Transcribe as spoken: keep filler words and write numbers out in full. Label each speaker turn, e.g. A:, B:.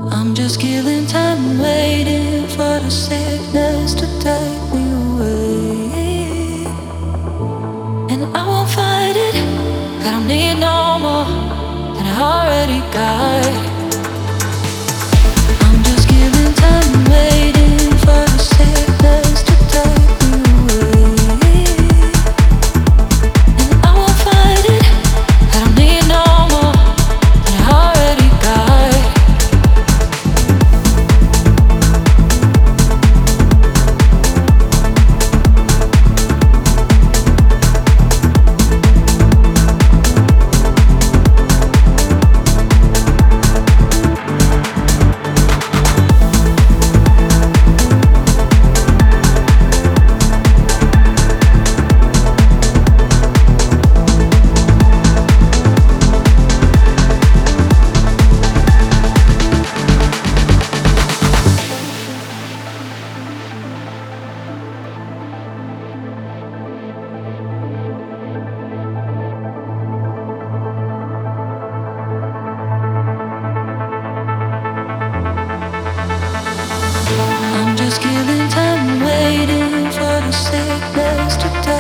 A: I'm just killing time, waiting for the sickness to take me away. And I won't fight it, I don't need no more than I already got. I'm just killing time, waiting for the sickness to take me away. And I won't fight it, I don't need no more than I already got. I'm just killing time, waiting for the sickness to die.